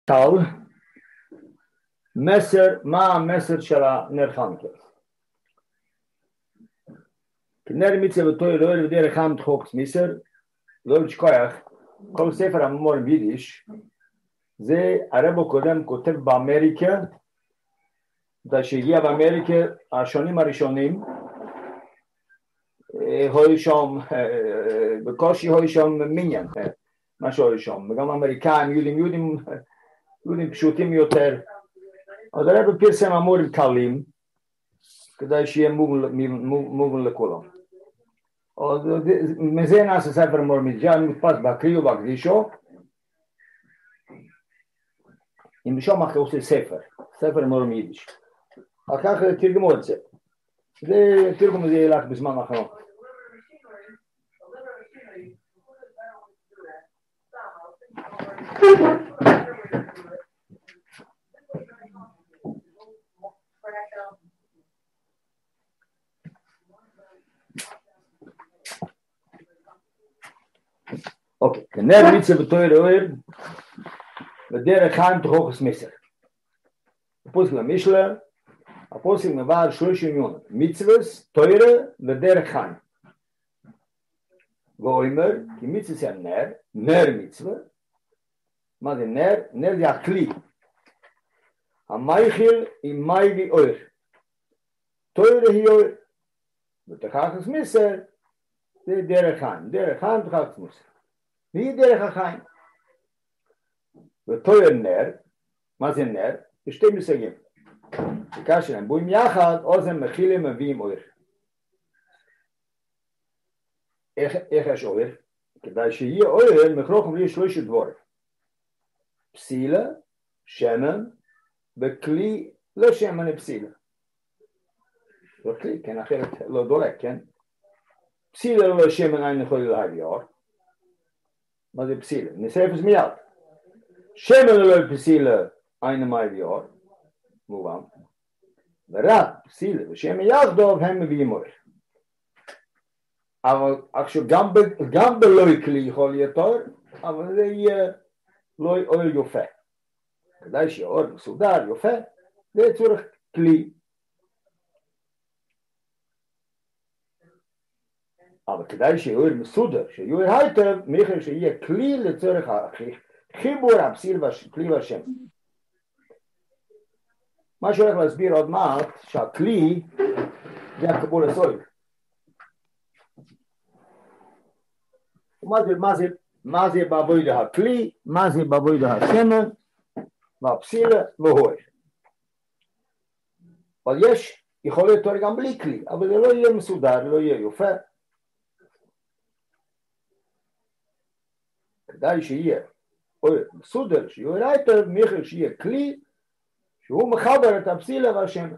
טל, מה המסר של הנר חנוכה? כנר מצווה ותורה לא ודרך חמת חוקס מסר, לא לשכוח, כל ספר המאמרים ביידיש, זה הרב הקודם כותב באמריקה, שהגיע באמריקה השנים הראשונים, היו שם, בקושי היו שם מיניאן, משהו היו שם, וגם אמריקאים, יהודים פשוטים יותר. אז הרב פרסם אמורים קלים, כדי שיהיה מובן לכולם. אז מזה נעשה ספר מורמית, זה מודפס בהקריא ובהקדישו, אם שם אחרי עושה ספר מורמידיש. אחר כך תרגמו את זה. תרגום הזה ילך בזמן האחרון. אוקיי, כנר מצווה ותורה אוהב ודרך חיים תוכחס מסר. הפוסק למשלה, הפוסק מבאר 30 יום, מצווס, תורה ודרך חיים. ואומר, כי מצווה זה נר מצווה. מה זה נר? נר זה הכלי. המייחיל עם מיילי אוהר. תורה היא אוהר. ותוכחס מסר זה דרך חיים. דרך חיים תוכחס מסר. והיא דרך החיים. ותורה נר, מה זה נר? יש שתי מושגים. כאשר הם בואים יחד, אז הם מכילים מביאים אוהר. איך יש אוהר? כדי שיהיה אוהר, מכרוך מביא שלושה דברים. פסילה, שמן, וכלי לא שמן פסילה. וכלי, כן, אחרת לא דולק, כן? פסילה לא שמן אין יכול להביא אור. מה זה פסילה? נשרף את מיד. שמן לא פסילה אין מביא אור. מובן. ורק פסילה ושמן יחדו הם מביאים אור. אבל עכשיו גם בלוי כלי יכול להיות אור, אבל זה יהיה לא אור יופה. כדאי שיהיה אור מסודר יופה, זה צורך כלי. אבל כדאי שיהיה אור מסודר, שיהיה אור היטב, מיכר שיהיה כלי לצורך חיבור הפסיל והכלי והשם. מה שהולך להסביר עוד מעט, שהכלי זה הקבול הסויל. מה זה בעבודה הכלי, מה זה בעבודה השמן, והפסילה והאור. אבל יכול להיות תורה גם בלי כלי, אבל זה לא יהיה מסודר, לא יהיה יפה. כדאי שיהיה מסודר, שיהיה היטב, מיכר שיהיה כלי, שהוא מחבר את הפסילה והשמן.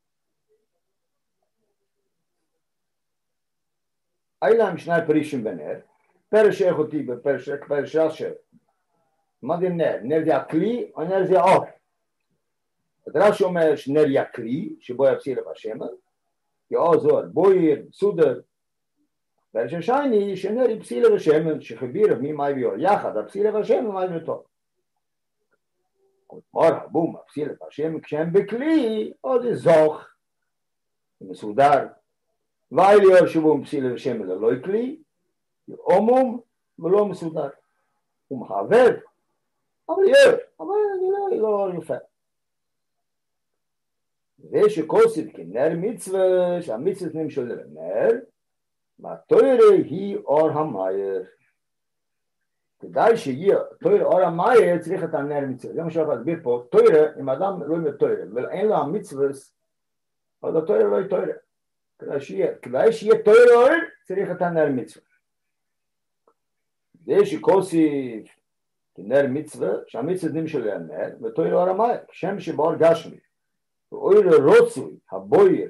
אלה הם שני פרישים בנר, פרש איכותי בפרש אשר. מה זה נר? נר זה הכלי או נר זה האור? הדרש אומר שנר זה הכלי, שבו הפסילה והשמן, יעזור, בויר, סודר. פרש השני, שנר היא פסילה והשמן, שחביר ממאי ויור, יחד, הפסילה והשמן מאי וטוב. כלומר, הבום, הפסילה והשמן, כשהם בכלי, או זה זוך, זה מסודר. ואיליור שבום פסילה והשמן ללא כלי, עומום ולא מסודר. הוא מחבר, אבל זה לא יפה. ושכוסית כנר מצווה, שהמצווה נמשל לנר, והתורה היא אור המאיר. כדאי שיהיה תורה אור המאיר, צריך את הנר מצווה. זה מה שאני רוצה להסביר פה, תורה, אם אדם לא יהיה תורה, ואין לו המצווה, אז התורה לא יהיה תורה. כדאי שיהיה תורה אור, צריך את הנר מצווה. זה שכוסית כנר מצווה, שהמצווה נמשל לנר, ותורה אור המאיר, שם שבאור גשמי. ואור רוצוי, הבויר.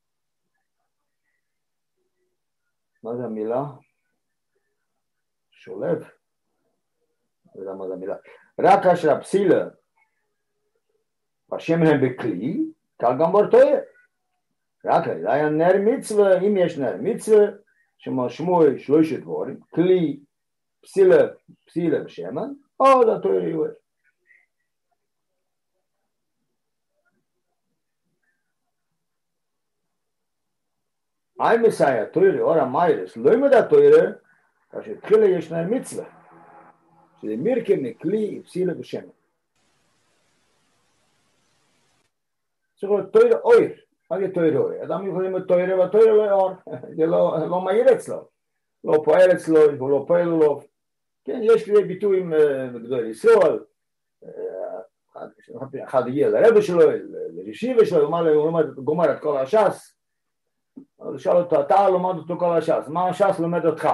מה זה המילה? שולב. לא יודע מה זה המילה. רק כאשר הפסילה, השמן הם בכלי, כך גם באור תורה. רק היה נר מצווה, אם יש נר מצווה, שמשמעו שלושה דברים, כלי, פסילה ושמן, עוד התורה יהיו. ein Messiah, teure, ora Meires, לא ימד התוירה, כאשר תחילה ישנה מצווה, שזה מירקה מכלי, פסילה ושמן. צריך להיות תוירה אויר, מה זה תוירה אויר? אדם יכול ללמוד תוירה, והתוירה לא אור, זה לא מהיר אצלו, לא פועל אצלו, הוא לא פועל לו. כן, יש כדי ביטויים בגדול ישראל, אחד הגיע לרבא שלו, לרשיבה שלו, הוא לומד גומר את כל הש"ס, אז שאל אותו, אתה לומד אותו כל הש"ס, מה הש"ס לומד אותך?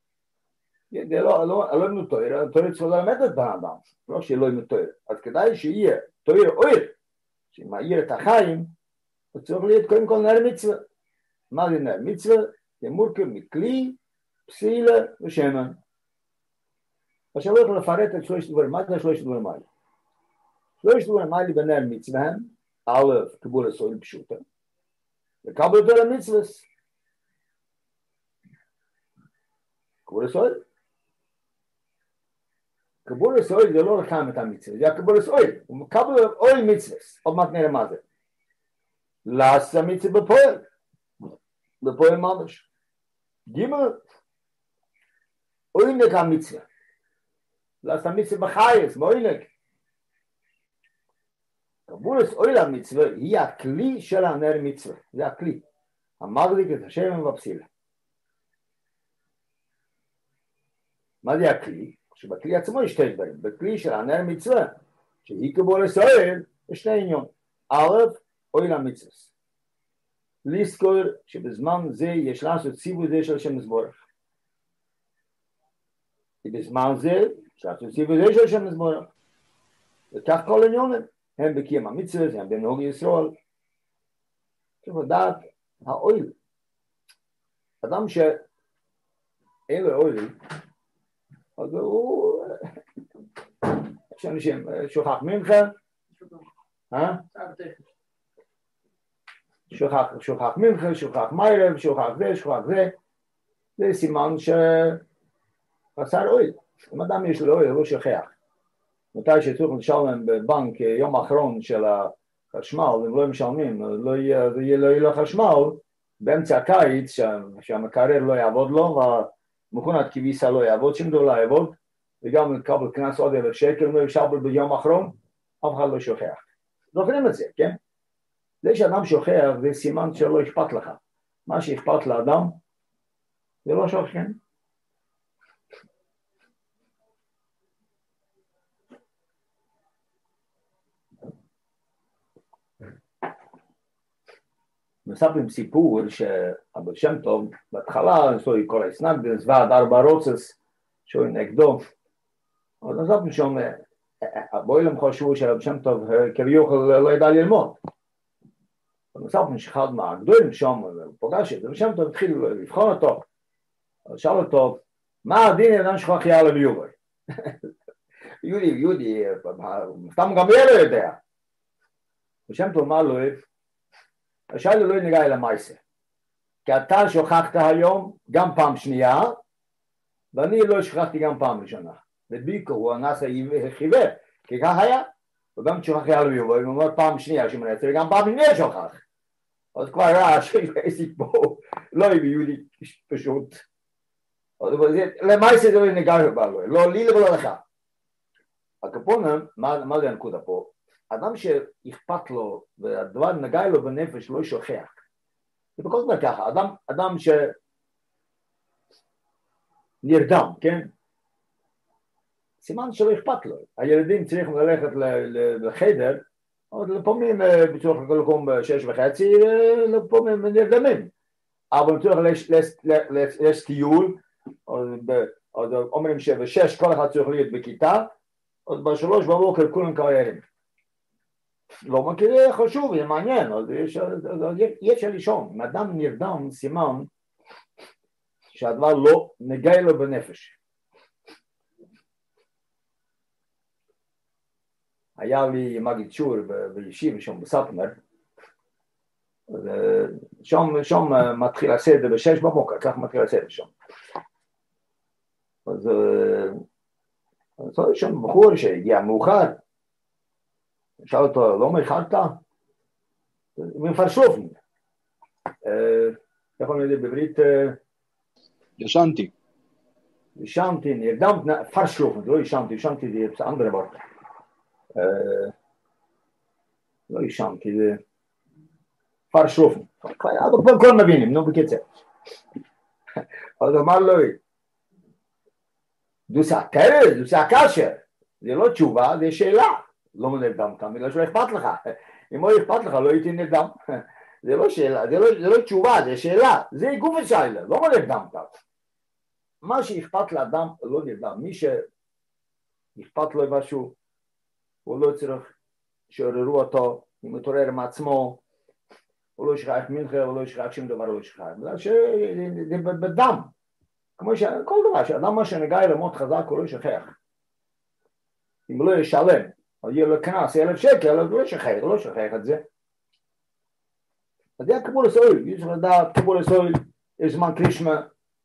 לא לומד תוירה, תוירה צריך ללמד את בן אדם, לא שלא לומד תוירה. אז כדאי שיהיה תוירה אויר, שמאיר את החיים, הוא צריך להיות קודם כל נר מצווה. מה זה נר מצווה? זה מורכב מכלי, פסילה ושמן. עכשיו לא יכול לפרט את שלושת דברים, מה זה שלושת דברים האלה? שלושת דברים האלה בנר מצווה הם, א', קבולת אויר פשוטה, וקבל אותו למצווה. קבולת אויר. קבולת אויר זה לא רק את המצווה, זה הקבולת אויר. הוא מקבל אויר מצווה, עוד מעט נראה מה זה. לעשות המצווה בפועל. בפועל ממש. ג' אוינק המצווה. לעשות המצווה בחייס, באוינק. קבולת אויר המצווה היא הכלי של הנר מצווה. זה הכלי. המחזיק את השמן והפסילה. מה זה הכלי? שבכלי עצמו יש שתי דברים. בכלי של הנר מצווה, שהיא קבולת אויר, יש שני עניון. א', אויר המצווה. לזכור שבזמן זה יש לעשות ציווי זה של השם יתברך. ובזמן זה יש לעשות ציווי זה של השם יתברך. וכך כל עניונים, הם בקיים המצווה, הם בנהוג ישראל. צריך לדעת, האויר. אדם שאין לו אויר, אז הוא, יש אנשים, שוכח ממך, שוכח ממך, שוכח מיירב, שוכח זה, זה סימן שחסר אויר. אם אדם יש לו אויר, הוא שוכח. מתי שצריך לשלם בבנק יום האחרון של החשמל, אם לא משלמים, לא יהיה לו חשמל, באמצע הקיץ, שהמקרר לא יעבוד לו, והמכונת כביסה לא יעבוד, שום דבר לא יעבוד, וגם לקבל קנס עוד 1,000 שקל, אם לא ישבל ביום האחרון, אף אחד לא שוכח. זוכרים את זה, כן? זה שאדם שוכח, זה סימן שלא אכפת לך. מה שאכפת לאדם, זה לא שוכח, כן? מספרים סיפור שהבעל שם טוב, בהתחלה, סוי כל הסנגדס, ועד 4 רוצס, שהוא נגדו, אז מספרים שם, הבוילם חשבו שהבעל שם טוב כביכול לא ידע ללמוד. מספרים שאחד מהגדולים שם, הוא פוגש את זה, ושם טוב התחיל לבחון אותו, שאל אותו, מה הדין אדם שכוח יעלה ביובר? יהודי, סתם גם לא יודע. ושם טוב מה לא אוהב, השאלה לא נגע אל המעשה, כי אתה שוכחת היום גם פעם שנייה, ואני לא שכחתי גם פעם ראשונה. וביקו הוא הנס חיוור, כי כך היה, וגם שוכח יעלה ביובר, הוא אומר פעם שנייה שמנסה, וגם פעם שנייה שוכח. אז כבר ראה שעסק בו, לא יהיה יהודי פשוט. למעשה זה לא נגע לו, לא לי ולא לך. הקפונה, מה זה הנקודה פה? אדם שאכפת לו, והדבר נגע לו בנפש לא שוכח. זה בכל זאת ככה, אדם שנרדם, כן? סימן שלא אכפת לו. הילדים צריכים ללכת לחדר, אבל לפעמים בצורך לקום ב6:30, לפעמים נרדמים. אבל בצורך יש טיול, אז אומרים שב6 כל אחד צריך להיות בכיתה, אז ב3 בבוקר כולם קיירים. לא מכיר, חשוב, זה מעניין, אז יש לישון. אם אדם נרדם, סימן שהדבר לא נגע לו בנפש. היה לי מגיד שור בישיבה שם בספנר, שם מתחיל הסדר ב6 בבוקר, כך מתחיל הסדר שם. אז יש שם בחור שהגיע מאוחר, שאל אותו, לא מאחרת? מפרשופן. איך אומרים את זה בעברית? ישנתי, נרדמת, פרשלופן, לא ישנתי זה andere Wort. לא ישנתי, זה פרשלופן. אבל כל מבינים, נו בקיצר. אז אמר לו, דוסה תרז, דוסה קשר, זה לא תשובה, זה שאלה. לא נרדמת, בגלל שלא אכפת לך. אם לא אכפת לך, לא הייתי נרדם. זה לא שאלה, זה לא תשובה, זה שאלה. זה גוף השאלה, לא נרדמת. מה שאכפת לאדם לא נרדם. מי שאכפת לו משהו, הוא לא צריך שעוררו אותו, אם הוא מתעורר מעצמו, הוא לא ישכח מנחה, הוא לא ישכח שום דבר, הוא לא ישכח. בגלל שזה בדם. כמו שכל דבר, שאדם מה שנגע אליו מאוד חזק, הוא לא ישכח. אם הוא לא ישלם, או יהיה לו קנס 1,000 שקל, הוא לא ישכח את זה. אז זה הקבול הסויל, יש לדעת, קבול הסויל, יש זמן קרישמה.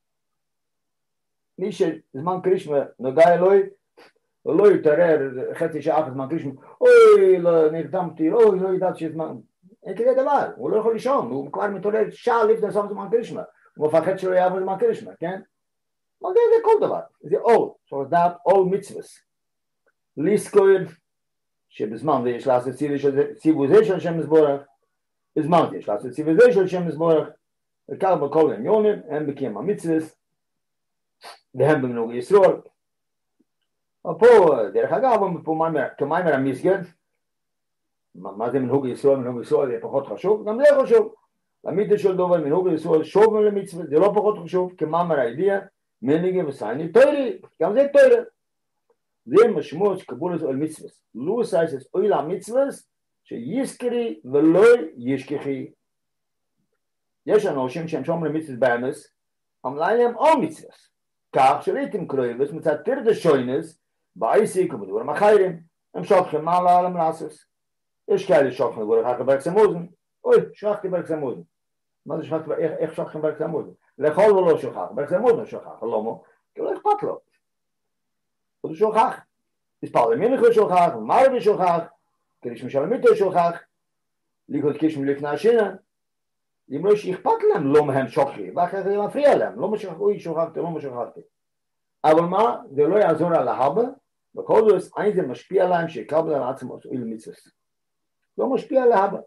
מי שזמן קרישמה נוגע אלוהי, הוא לא יתערר חצי שעה אחרי זמן קרישמה, אוי, לא נרדמתי, אוי, לא ידעתי שזמן, אין כזה דבר, הוא לא יכול לישון, הוא כבר מתעורר שעה לפני סוף זמן קרישמה, הוא מפחד שלא יעבור זמן קרישמה, כן? אבל זה כל דבר, זה עול, זאת אומרת, עול מצווס. ליסקויד, שבזמן זה יש לעשות ציווי זה של שם מזבורך, בזמן זה יש לעשות ציווי זה של שם מזבורך, וכך בכל עניונים, הם בקיים המצווס, והם במנהוג ישראל. פה, דרך אגב, כמיימר המסגד, מה זה מנהוג ישראל? מנהוג ישראל זה פחות חשוב, גם זה חשוב. למידה של דובר, מנהוג ישראל שוב למצווה, זה לא פחות חשוב, כמיימר הידיע, מנהיגי וסייני תוירי, גם זה תוירי. זה משמעות שקבולת על מצווה. לא סייסס אוי למצווה, שיזכרי ולא ישכחי. יש אנשים שהם שומרים מצווה באמס, אמליים להם או מצווה. כך שראיתם קרויבס מצד תרדה שוינס, בעסיק ובדברים אחרים, הם שוכחים מה לעולם לעשות. יש כאלה שוכחים לדבר אחר ברק סמוזן, אוי, שכחתי ברק סמוזן. מה זה שכחתי, איך שוכחים ברק סמוזן? לאכול ולא שוכח, ברק סמוזן שוכח, למה? כי לא אכפת לו. הוא שוכח. מספר למינך הוא שוכח, מרבי שוכח, קריש משלמית הוא שוכח, לקרות קיש מלפני השינה. אם לא שאכפת להם, לא מהם שוכחים, ואחרי זה מפריע להם, לא משכחו, שוכחתי, לא משכחתי. אבל מה, זה לא יעזור על ההבא, בכל זאת, אין זה משפיע עליהם שיקבל על עצמו אל מצווה. לא משפיע על ההבא.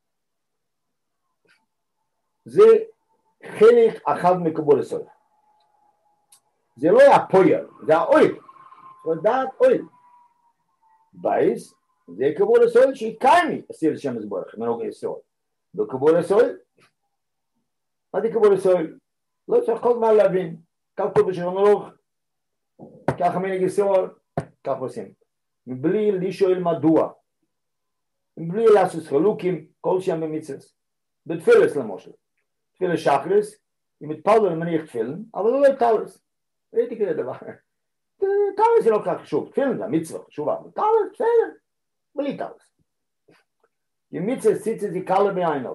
זה חלק אחד מקבול הסוד. זה לא הפויר, זה האויל. זה דעת אויל. בייס, זה קבול הסוד שיקיימי, אסיר שם מזבורך, מנהוג הסוד. בקבול הסוד, מה זה קבול הסוד? לא צריך כל מה להבין. כך טוב בשביל מלוך, ככה מנהיג ישראל, כך עושים. מבלי לשאול מדוע, מבלי לעשות חלוקים, כל שם במצווה. בתפילס למשל. תפילס שחרס, אם מתפלל מניח תפילן, אבל לא תפילס. ראיתי כזה דבר. תפילס זה לא כך חשוב, תפילן זה המצווה חשובה, תפילס, בסדר, בלי תפילס. אם מצווה ציצה זה קלה בעיניו.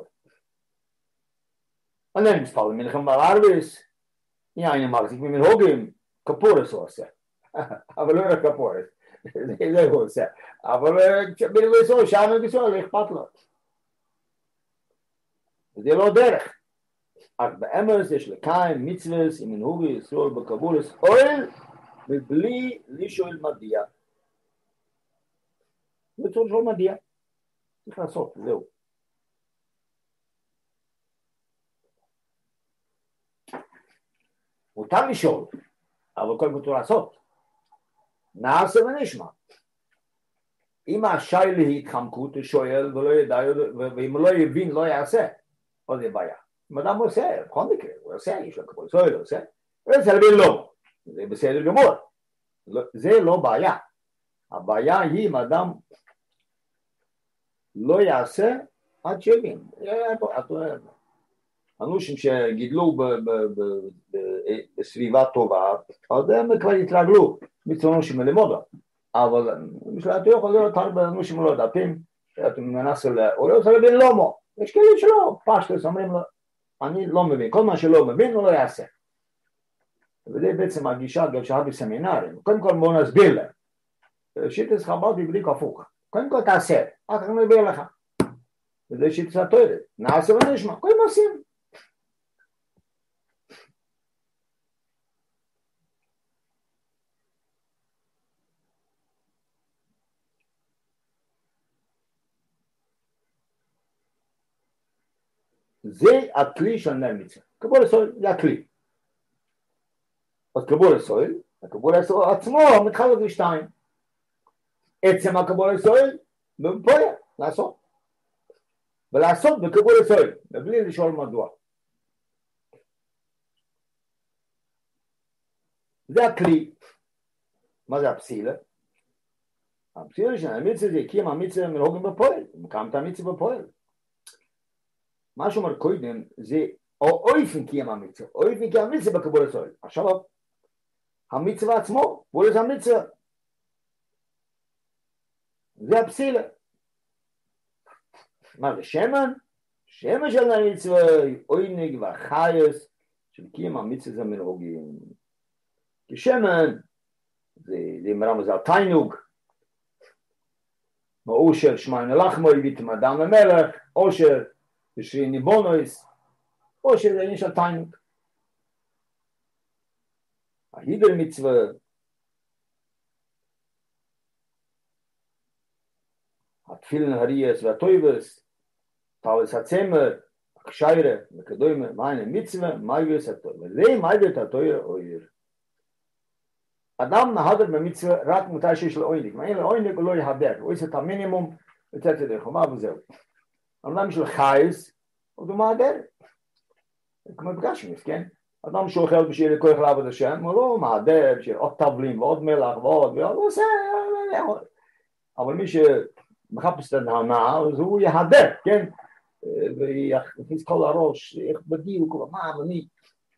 אני מתפלל מנחם בערביס, יין מחזיק ממנהוגים, כפורס הוא עושה. אבל לא רק כפורס. זה הוא עושה. אבל בנבוא שם נגסו, לא אכפת לו. זה לא דרך. אך באמרס יש לקיים מצווס עם מנהוגי ישראל בקבולס אוהל מבלי לשאול מדיה. זה צריך לשאול מדיה. צריך לעשות, זהו. מותר לשאול, אבל קודם כל לעשות. נעשה ונשמע. אם השי להתחמקות הוא שואל ולא ידע, ואם הוא לא יבין לא יעשה, אז זה בעיה. אם אדם עושה, בכל מקרה, הוא עושה, יש לו כבוד, הוא עושה, הוא עושה להבין לא. זה בסדר גמור. זה לא בעיה. הבעיה היא אם אדם לא יעשה עד שיבין. אנשים שגידלו בסביבה טובה, אז הם כבר התרגלו מצונו שמלמודו. אבל משלטו יכול להיות הרבה אנשים לא דפים, אתם מנסים הוא לא רוצה להבין לא מו. יש כאלה שלא, פשטוס אומרים לו, אני לא מבין, כל מה שלא מבין הוא לא יעשה. וזה בעצם הגישה גם שהיה בסמינרים. קודם כל בואו נסביר להם. שיטת חב"ד היא בדיוק הפוך. קודם כל תעשה, אחר כך נסביר לך. וזה שיטת התורה. נעשה ונשמע, קודם עושים. זה הכלי של נר מצווה. קבול הסוהל זה הכלי. אז קבול הסוהל, הקבול הסוהל עצמו מתחלק לשתיים. עצם הקבול הסוהל, בפועל, לעשות. ולעשות בקבול הסוהל, מבלי לשאול מדוע. זה הכלי. מה זה הפסילה? הפסילה של המצווה זה הקים המצווה מנהוגים בפועל, מקיים את המצווה בפועל. מה שאומר קודם זה אויפן קיים המצווה, אויפן קיים המצווה בקבול הסוהל. עכשיו המצווה עצמו, קבול זה המצווה. זה הפסילה. מה זה שמן? שמן של המצווה, אוינג והחייס, של קיים המצווה מנהוגים. כי שמן זה מראה זה התיינוג, מאושר שמיינה לחמוי ביתם אדם למלך, אושר ושרי ניבונויס, אושר זה עניין של תיינוג. ההידר מצווה, התפילין הריאס והטויבס, טלס הצמר, הקשיירה, וכדומה, מהי מצווה, מייבס הטויבס. וזה מייבס את הטוירה אויר. אדם נהדר במצווה רק מתי שיש לו אוינק. אם אין לו אוינק הוא לא יהדר. הוא עושה את המינימום, לתת את החומה וזהו. אדם יש לו חייס, הוא מהדר. כמו בגשמיס, כן? אדם שאוכל בשביל כוח לעבוד השם, הוא לא מהדר, בשביל עוד טבלים ועוד מלח ועוד, הוא עושה... אבל מי שמחפש את ההנאה, אז הוא יהדר, כן? ויכניס כל הראש, איך בדיוק, מה, אני...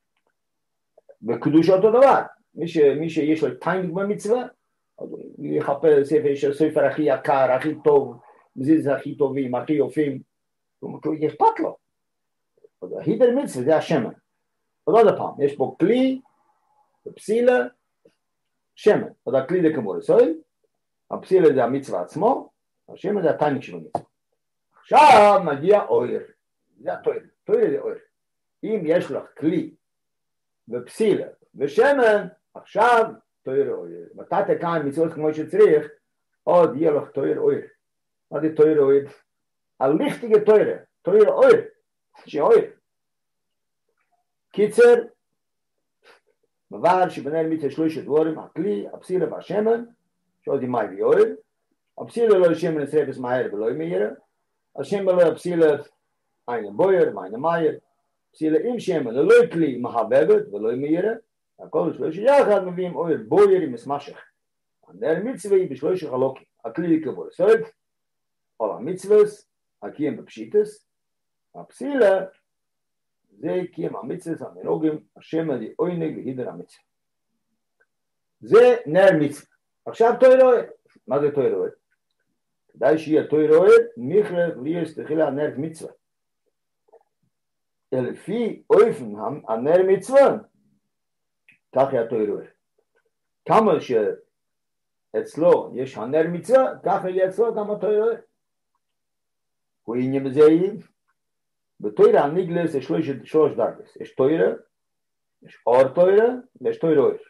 בקדוש אותו דבר. מי שיש לו טיינג במצווה, הוא יחפש ספר הכי יקר, הכי טוב, מזיז הכי טובים, הכי יופים, הוא אכפת לו. הידר מצווה זה השמן. עוד פעם, יש פה כלי, פסילה, שמן. עוד הכלי זה כמו לסוי, הפסילה זה המצווה עצמו, השמן זה הטיינג של המצווה. עכשיו מגיע אויר, זה הטויר, טויר זה אויר. אם יש לך כלי ופסילה ושמן, עכשיו תויר אויר. מתי תקיים מצוות כמו שצריך, עוד יהיה לך תויר אויר. מה זה תויר אויר? הליכטיגה תויר אויר. שאויר. קיצר, מבאר שבנר מצווה שלושת דבורים, הכלי, הפסילה והשמן, שעוד עם מי ואויר. הפסילה לא שמן שרפס מהר ולא מהירה. השמן לא הפסילה אין בויר ואין מהיר. פסילה עם שמן ללא כלי מהבבת ולא מהירה. הכל שלושה יחד מביאים אויר בויר עם מסמשך. הנר מצווה היא בשלושה חלוקים. הכלי כבול סוד, כל המצווס, הקיים בפשיטס, הפסילה, זה קיים המצווס המנהוגים, השמן היא אוינג והידר המצווה. זה נר מצווה. עכשיו תויר אויר. מה זה תויר אויר? כדאי שיהיה תויר אויר, מיכרב ליאס תחילה נר מצווה. לפי אויפן הנר מצווה, כך יהיה תויר אויר. כמה שאצלו יש הנר מצווה, כך יהיה אצלו גם התויר אויר. הוא עניין בזה בתוירה הניגלס יש שלוש דרגס. יש תוירה, יש אור תוירה ויש תויר אויר.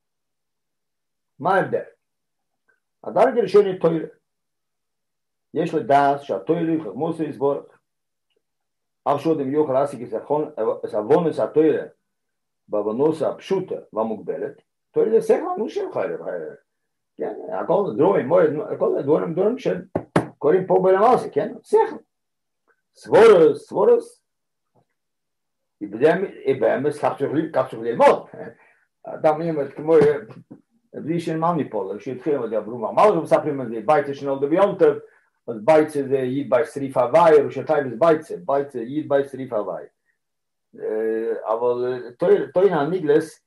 מה ההבדל? הדרגה הראשונה היא תוירה. יש לדעת שהתוירה חכמוסו יסבורך. אף שעוד יוכל להשיג את הבונוס התוירה בבונוס הפשוטה והמוגבלת, תוירה זה שכל אנושים חייב. כן, הכל דרורים, הכל דברים שקוראים פה בלמעשה, כן? שכל. סבורס, באמס כך צריך ללמוד. אדם לימד כמו בלי שנמן מפה, שהתחילים את זה, מה זה מספרים על זה? בייצה שנולד ביונטב, אז בייצה זה יד בי שריף הוואי, ראשתיים זה בייצה יד בי שריף הוואי. אבל תוינה הניגלס,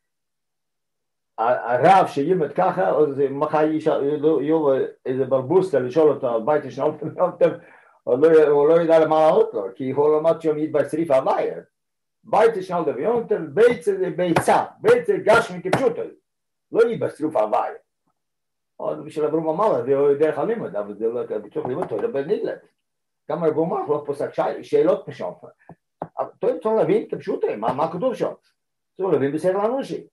הרב שילמד ככה, אז מחר יהיו איזה ברבוסטה לשאול אותו על בייצה שנולד ביונטב, הוא לא ידע למה לעלות לו, כי הוא למד שם יד בי שריף הוואי. בייצה שנולד ביונטב, בייצה זה ביצה, בייצה גשמי כפשוטו. לא יהיה בסרוף הוואי. עוד בשביל אברום אמר, זה דרך הלימוד, אבל זה לא בצורך לימוד, תוירה בניגלת. גם אברום אמר, לא פוסק שאלות משום. תוירה צריך להבין כפשוטו, מה כתוב שם? צריך להבין בשכל אנושי.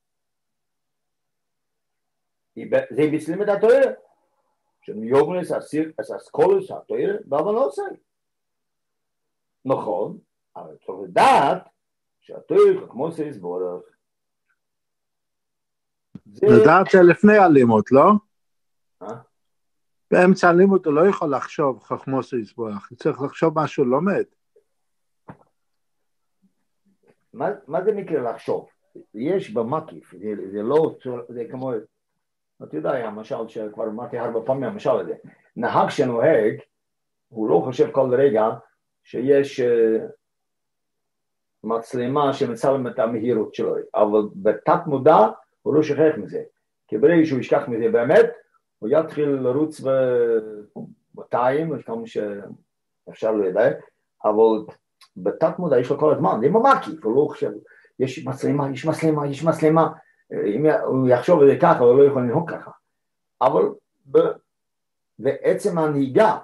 זה מצלים את התוירה. שמיוגנס, אסקולוס, התוירה, אבל לא עושה. נכון, אבל צריך לדעת שהתורה כמו שיסבורך. לדעת זה לפני הלימוד, לא? באמצע הלימוד הוא לא יכול לחשוב חכמו שיסבורך, הוא צריך לחשוב מה שהוא לומד. מה זה נקרא לחשוב? יש במקיף, זה לא, זה כמו, אתה יודע, המשל שכבר אמרתי הרבה פעמים, המשל הזה, נהג שנוהג, הוא לא חושב כל רגע שיש מצלמה שמצלם את המהירות שלו, אבל בתת מודע הוא לא שכח מזה, כי ברגע שהוא ישכח מזה באמת, הוא יתחיל לרוץ ב-200, כמה שאפשר לא יודע, אבל בתת מודע יש לו כל הזמן, זה ממקיף, הוא לא חושב, יש מצלמה, יש מצלמה, יש מצלמה, אם הוא יחשוב את זה ככה, הוא לא יכול לנהוג ככה, אבל בעצם הנהיגה,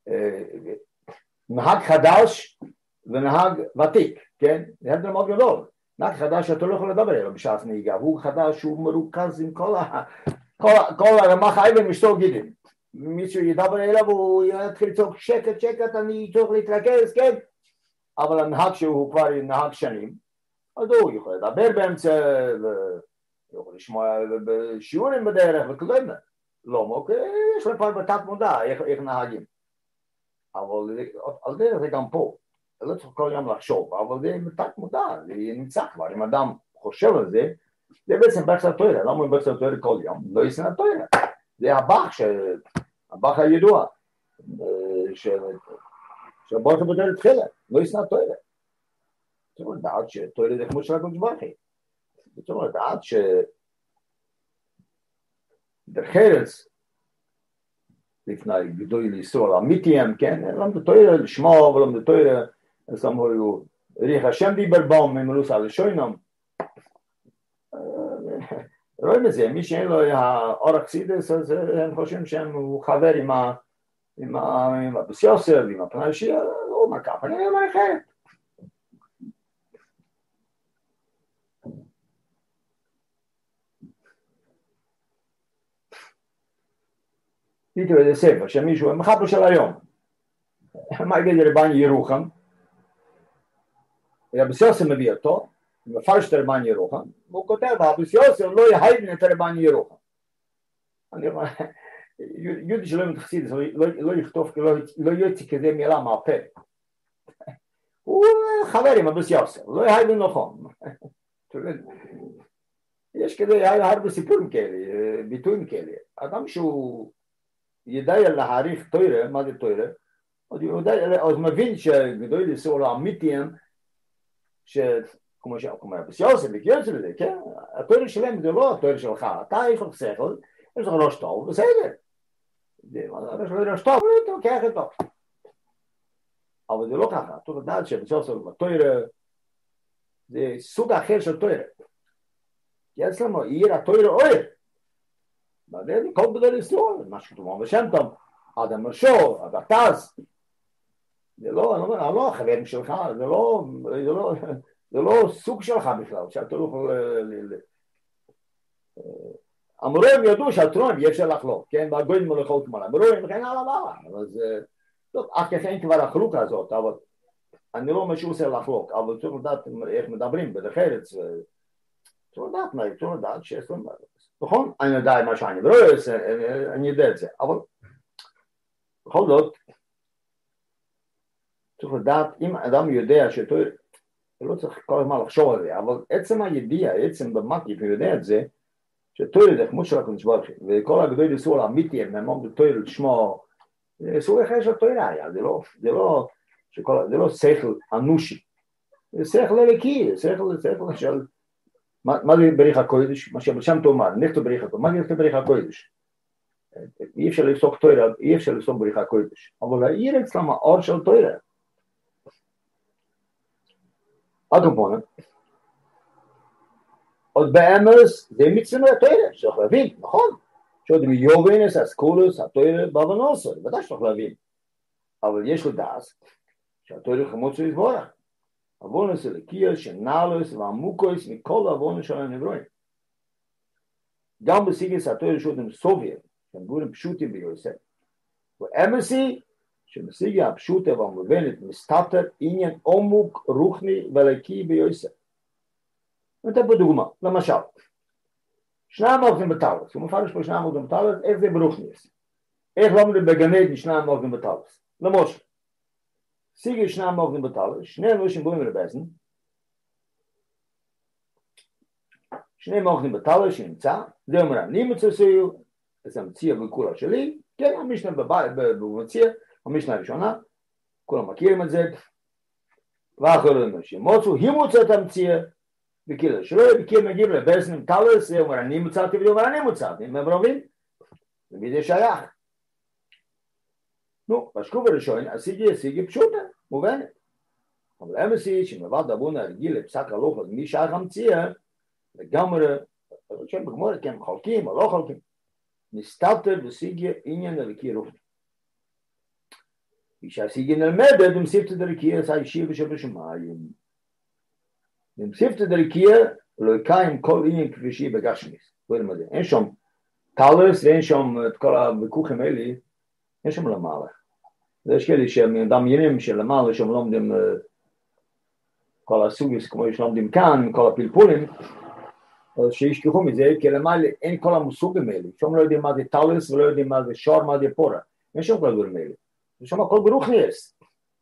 נהג חדש ונהג ותיק, כן? זה הבדל מאוד גדול. נהג חדש אתה לא יכול לדבר אליו בשעת נהיגה, הוא חדש, הוא מרוכז עם כל הרמ"ח אבן משתול גידים. מישהו ידבר אליו, הוא יתחיל לצעוק שקט, שקט, אני צריך להתרכז, כן? אבל הנהג שהוא כבר נהג שנים, אז הוא יכול לדבר באמצע, ויכול לשמוע בשיעורים בדרך וכדומה. לא, אוקיי, יש להם כבר בתת מודע איך נהגים. אבל על דרך זה גם פה. לא צריך כל יום לחשוב, אבל זה בתת מודע, זה נמצא כבר. אם אדם חושב על זה, זה בעצם ברכת התורה. למה הוא ברכת התורה כל יום? לא ישנא התורה. זה הבח הידוע, שברכת בתורה תחילה, לא ישנא התורה. צריך לדעת שתורה זה כמו של הקדוש ברוך הוא. צריך לדעת דרך ארץ, לפני גדול לישראל אמיתיים, כן? למדו תורה לשמוע, ולמדו תורה, אמרו, ריח השם דיבר בם, ממלוס על שוינם. רואים את זה, מי שאין לו האור אקסידס, אז הם חושבים שהוא חבר עם הבוס יוסף, עם הפנאי שיה, הוא אומר ככה, אני אומר אחרת. תראו איזה ספר, שמישהו, מחבר של היום, מה יגיד רבן ירוחם, רבוס יוסף מביא אותו, מפרש את רבן ירוחם, והוא כותב, רבוס יוסף לא יהייבן את רבן ירוחם. אני אומר, יהודי שלא מתחסיד, לא יכתוב, לא יוציא כזה מילה מהפה. הוא חבר עם רבוס יוסף, לא יהייבן נכון. יש כזה הרבה סיפורים כאלה, ביטויים כאלה. אדם שהוא ידע להעריך תורה, מה זה תורה? אז מבין שגדול ישראל האמיתיים, כמו רבוס יוסף, בקיוצר לזה, כן? התורה שלהם זה לא התורה שלך, אתה יש לך שכל, יש לך ראש טוב, בסדר. יש לך ראש טוב, אתה לוקח איתו. אבל זה לא ככה, אתה לדעת שרבוס יוסף בתורה, זה סוג אחר של תורה. כי אצלנו עיר התורה אוהב. זה כל גדול ישראל, מה שכתוב בשם טוב, אדם משור, אבטז. זה לא החברים שלך, זה לא סוג שלך בכלל, שאתה לא יכול... המורים ידעו שהתרום אי אפשר לחלוק, כן? והגויים מלאכות כמובן, המורים וכן הלאה, אז טוב, אך ככן כבר החלוקה הזאת, אבל אני לא אומר שהוא עושה לחלוק, אבל צריך לדעת איך מדברים בדרך ארץ, צריך לדעת מה, צריך לדעת שיש לנו... נכון? אני יודע מה שאני רואה, אני יודע את זה, אבל בכל זאת, צריך לדעת, אם אדם יודע שתור, לא צריך כל הזמן לחשוב על זה, אבל עצם הידיעה, עצם במקיף, הוא יודע את זה, שתור זה כמו של הקדוש ברוך הוא, וכל הגדול ישראל האמיתי, הם אמרו בתור לשמוע, זה סוג אחר של תור היה, זה לא שכל אנושי, זה שכל אלוקי, זה שכל של... מה זה בריך הקודש? מה שבשם תאמר, נכתוב בריך הקודש, מה זה נכתוב בריך הקודש? אי אפשר לפסוק תורה, אי אפשר לפסוק בריך הקודש, אבל העיר אצלם האור של תורה. הקומפוננט, עוד באמרס, זה מצווה מהתורה, שצריך להבין, נכון? שעוד מיובנס, אסקולוס, התורה בבנוסו, ודאי שצריך להבין. אבל יש לדעת, שהתורה חמוץ ויתבורך. עוונוס אלוקיה שנעלוס ועמוקוס מכל העוונוס של הנברואים. גם בסיגס התורה שודם סובייט, הם גורים פשוטים ביוסף. ואמרסי, שמשיגה הפשוטה והמובנת מסתתר עניין עומק רוחני ולקי ביוסף. נתן פה דוגמה, למשל, שניים מוקדים בטלס, הוא מפרש פה שניים מוקדים בטלס, איך זה ברוכניס? איך לומדים בגן עדן שניים מוקדים בטלס? למשל, שיגה שניים מוקדים בטלס, שני אנשים באים לבזן, שני מוקדים בטלס שנמצא, זה אומר, אני מצא סיוע, אז המציע וכולה שלי, כן, המשנה במציע, המשנה הראשונה, כולם מכירים את זה, ואחרים שמוצאו, היא מוצא את המציע, וכאילו, שלא יבקיר מגיב לבסן עם טלס, זה אומר, אני מוצאתי וזה אומר, אני מוצאתי, הם מברבים, וזה שייך. נו, בשקוב הראשון, הסיגי פשוטה, מובנת. אבל אמסי, שמבד אבונה הרגיל לפסק הלוך, אז מי שייך המציע, לגמרי, שם בגמור, כן, חולקים או לא חולקים, נסתתר בסיגי עניין הלקי רוחני. כשהסיגי נלמדת, ומסיפת דרכי, אז הישיר שבשמיים. ומסיפת דרכי, לא יקיים כל עניין כפי שהיא בגשמיס. אין שם טלס, ואין שם את כל הוויכוחים האלה, אין שם למעלה. יש כאלה שמדמיינים שלמעלה שם לומדים כל הסוגיות כמו שלומדים כאן, כל הפלפולים, אז שישכחו מזה, כי למעלה אין כל המושגים האלה. שם לא יודעים מה זה טלס, ולא יודעים מה זה שור, מה זה פורה. אין שם כל הדברים האלה. יש שם הכל ברוכניאס.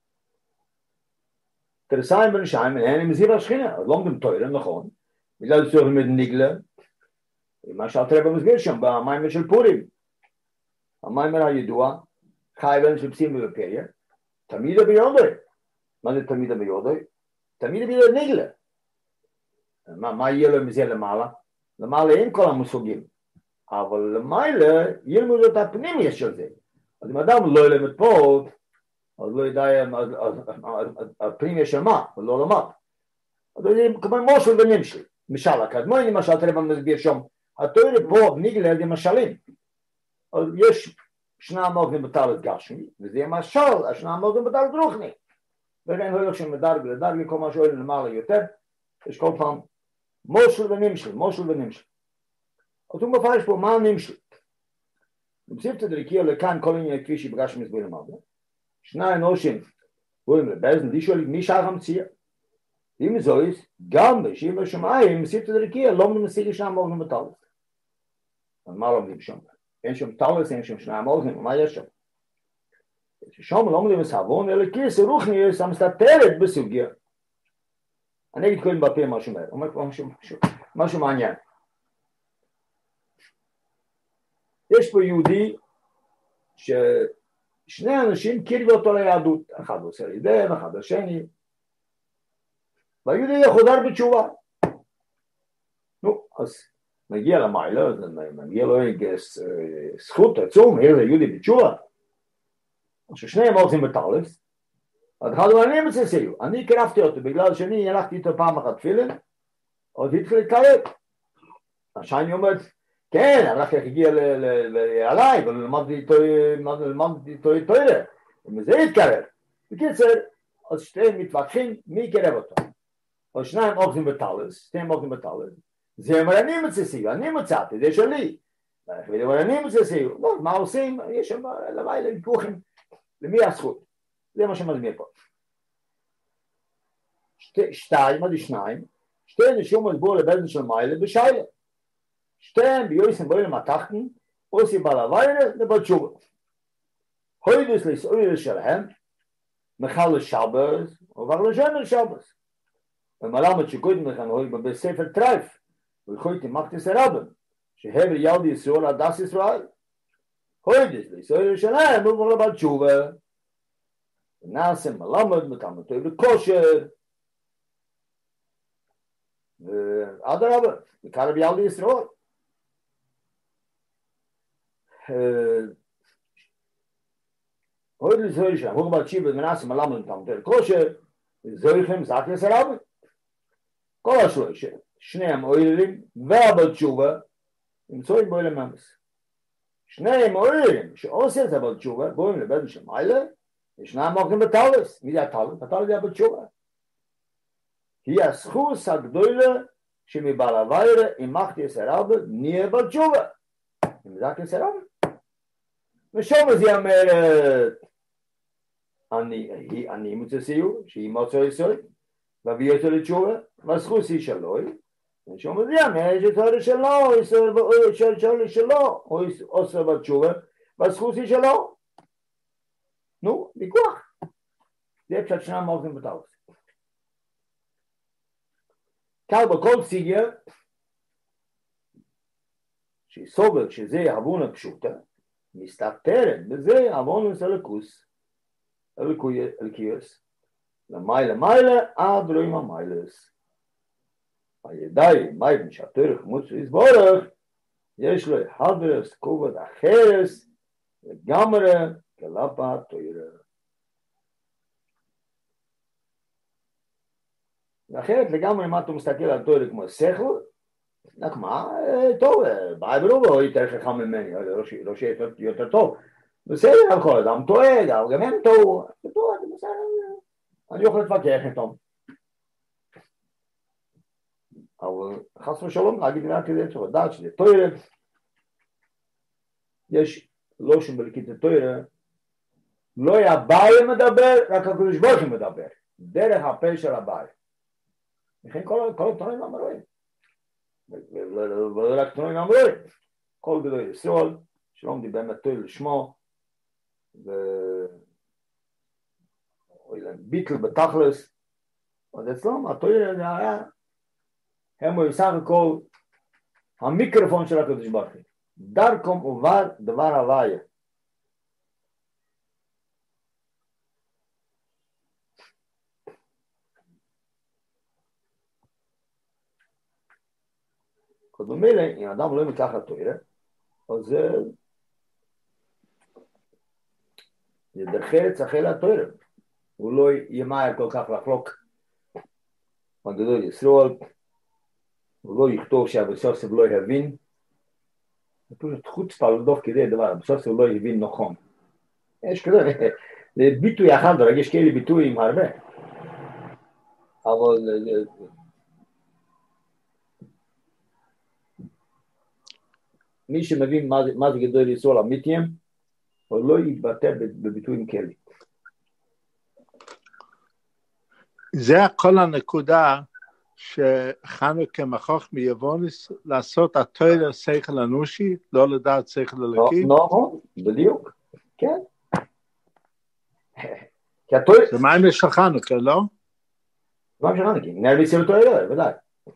תרסיים בנשיים, הם מזיב השכינה, אז לומדים תוירה, נכון. בגלל צורך עם ניגלה, מה שאלתר במסגר שם, במיימר של פורים. המיימר הידוע, חי בן של פסים ובפריה, תמיד ביודוי. מה זה תמיד ביודוי? תמיד ביודוי ניגלה. מה יהיה לו מזה למעלה? למעלה אין כל המושגים. אבל למעלה, ילמוד את הפנימיה של זה. אז אם אדם לא ילמד פה, אז לא ידע הפנימיה של מה, הוא לא למד. אז זה כמו מושל ונמשל. משל הקדמוני, מה שאתה רבה מסביר שם, התוירה פה ניגלה זה משלים. אז יש שניים מוקדים בטלת גשמי, וזה משל, השניים מוקדים בטלת רוחני. וכן הולך שמדרג לדרג, כל מה שעולה למעלה יותר, יש כל פעם מושל ונמשל, מושל ונמשל. אז הוא מפרש פה מה נמשל. במסיפת דרכיה לכאן כל עניין כפי שבגש מסביר למעלה. שניים אנשים באים לבזן, די שואלים מי שייך המציע? אם זויס, גם בשם השמיים, מסיפת דרכיה לא משיג שניים מוקדים בטלת. אז מה לומדים שם? אין שם טלס, אין שם שניים מוקדים, מה יש שם? שם לא לומדים סבון, אלא כיס רוחניאס המסתתרת בסוגיה. אני אגיד קודם בפה משהו מהר, אומר משהו מעניין. יש פה יהודי ששני אנשים קירבו אותו ליהדות, אחד עושה לידם, אחד השני, והיהודי חוזר בתשובה. נו, אז מגיע למעלה, מגיע לו זכות עצום, איזה יהודי בתשובה. עכשיו שניהם הולכים בטלס, אז אחד אומר, אני מצא סיוע, אני קרבתי אותו, בגלל שאני הלכתי איתו פעם אחת תפילין, אז התחיל להתקרב. השני אומר, כן, אבל אחר כך הגיע עליי, ולמדתי איתו תוירה, ומזה התקרב. בקיצר, אז שתיהם מתווכחים, מי יקרב אותו? אז שניים הולכים בטלס, שתיהם הולכים בטלס, זה אומר, אני מצא סיוע, אני מצאתי, זה שלי. ואחרי אומר, אני מצא סיוע, לא, מה עושים? יש שם לבילה ויכוחים, למי הזכות? זה מה שמסביר פה. שתיים, מה זה שניים? שתי אנשים מסבור לבזן של מיילה בשיילה. שתיהם ביועסים בואים למתחתן, עושים בעל הווילה לבתשובה. הוידוס לסעויר שלהם, מחל לשבס, עובר לשמר שבס. ומלמד שקודם לכן הוי בבית ספר טרייף, ולכויתי מקטיס הרבן, שהבר ילדי ישראל עדס ישראל. הוידוס לסעויר שלהם, עובר לבתשובה. נעשה מלמד, מתלמדו בכושר, ועד הרבה, מקרב ילדי ישראל. heute ist es schon, hoch mal schieben, wenn es mal lassen und der Kosche, solchen sagt es aber. כל השלושה, שניהם אוילים והבלתשובה, נמצאו עם בוילים ממס. שניהם אוילים שעושה את הבלתשובה, בוילים לבית שמיילה, ישנם מוקדים בטלס. מי זה הטלס? הטלס זה הבלתשובה. היא הזכוס הגדולה שמבעל הווירה, אם מחתי סרבה, נהיה בלתשובה. אם זה כסרבה. ושום זה אומרת, אני מוצסיו, שהיא מוצא יסוד, מביא אותו לתשובה, והזכוסי שלוי, ושום מזיין, שתורת שלו, או עושה בתשובה, והזכוסי שלו. נו, ויכוח. זה פשט שנה מורכים בתאוס. קל בכל סיגיה, שהיא סובר שזה הבונה פשוטה, מסתתרת בזה הבונוס הלקוס, אלקיוס, למעלה עד רואים המיילס. הידיים, מייבן שהתורך מוצא יסבורך, יש לו חדרס כובד אחרס, לגמרי כלפה תוירה. אחרת לגמרי מה אתה מסתכל על תוירה כמו שכל, רק מה, טוב, בייבלו הוא יותר חכם ממני, לא שיותר טוב. בסדר, כל אדם טועה, גם הם טועה, אני יכול להתווכח איתם. אבל חס ושלום להגיד רק כדי צריך לדעת שזה תוירה, יש לושן בליקית התוירה, לא הבעיה מדבר, רק הקדוש ברוך הוא מדבר, דרך הפה של הבעיה. לכן כל התורים אמרואים, ולא רק תורים אמרואים, כל גדול ישראל, שלום דיבר מתויר לשמו, ביטל בתכלס, אז אצלם התוירה זה היה, הם היו סך הכל המיקרופון של הקדוש ברוך הוא. דרכם עובר דבר הוויה. קודם מילא, אם אדם לא מקח לתוירה, אז זה דחרץ אחרי לתוירה. הוא לא ימהר כל כך לחלוק. הגדול ישראל, הוא לא יכתוב שהבסוף לא יבין, זה פשוט חוצפה לדוף כדי דבר, בסוף הוא לא יבין נכון. יש כזה, זה ביטוי אחד, רק יש כאלה ביטויים הרבה. אבל מי שמבין מה זה גדול ישראל אמיתיים, הוא לא יתבטא בביטויים כאלה. זה כל הנקודה שחנוכה מכוח מיבונס לעשות התוירה שכל אנושי, לא לדעת שכל אלוקי. נכון, בדיוק, כן. זה מים של חנוכה, לא? זה מים של חנוכה, נר ביציר תוירה, ודאי.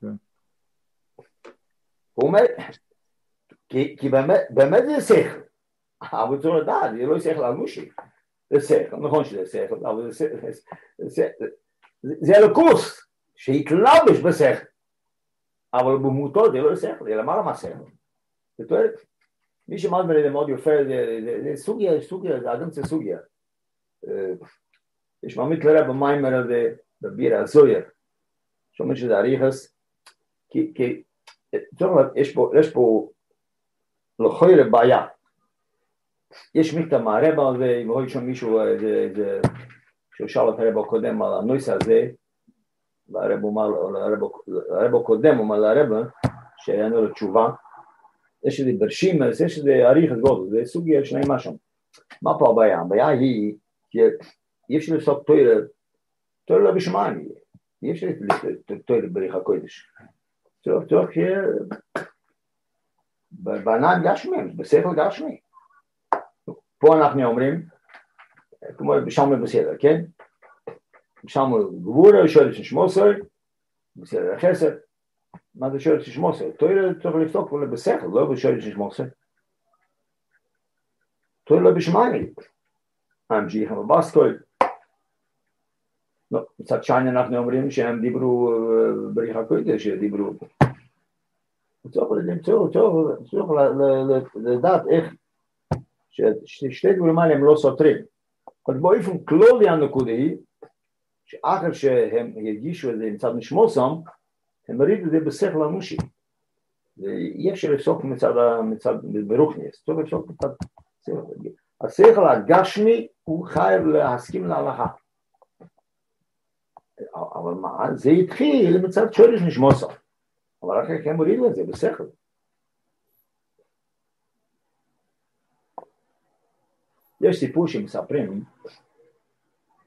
הוא אומר, כי באמת זה שכל, אבל צריך לדעת, זה לא שכל אנושי, זה שכל, נכון שזה שכל, אבל זה אלוקוס, שהתלבש בשכל, אבל במותו זה לא שכל, זה למעלה מהשכל. זאת אומרת, מי שמדבר את זה מאוד יפה, זה סוגיה, זה אדם זה סוגיה. יש מעמיד לראה במיימר הזה, בביר הזויר, שאומר שזה אריכס, כי יש פה לכאורה בעיה. יש מכתב מהרבא הזה, אם רואה שם מישהו, שהוא שאל את הרבא הקודם על הנושא הזה, והרבא הקודם אומר לרבא, שהיה לו תשובה, יש איזה ברשים, יש איזה אריכס גודל, זה סוגיה שלמה שם. מה פה הבעיה? הבעיה היא, אי אפשר לעשות תוירה לא בשמיים, אי אפשר תוירה בריח הקודש. צריך שיהיה בעיניים גשמיים, בשכל גשמי. פה אנחנו אומרים, כמו בשלמה בסדר, כן? בשלמה גבורה, שואלת ששמוסר, בסדר החסר. מה זה שואלת ששמוסר? תוירה צריך לפתוק בשכל, לא בשואלת ששמוסר. תוירה לא בשמיים. המשיך המבסקוי. לא, מצד שני אנחנו אומרים שהם דיברו בריח הקודש, שדיברו. צריך לדעת איך ששתי דברים האלה הם לא סותרים. אז באופן כללי הנקודה היא, שאחר שהם הרגישו את זה מצד נשמוסם, הם הרידו את זה בשכל אנושי. אי אפשר לפסוק מצד ברוכניאס, צריך לפסוק מצד שכל. השכל הגשמי הוא חייב להסכים להלכה. אבל מה? זה התחיל מצד שורש נשמוסם. אבל אחר כך הם הורידו את זה בשכל. יש סיפור שמספרים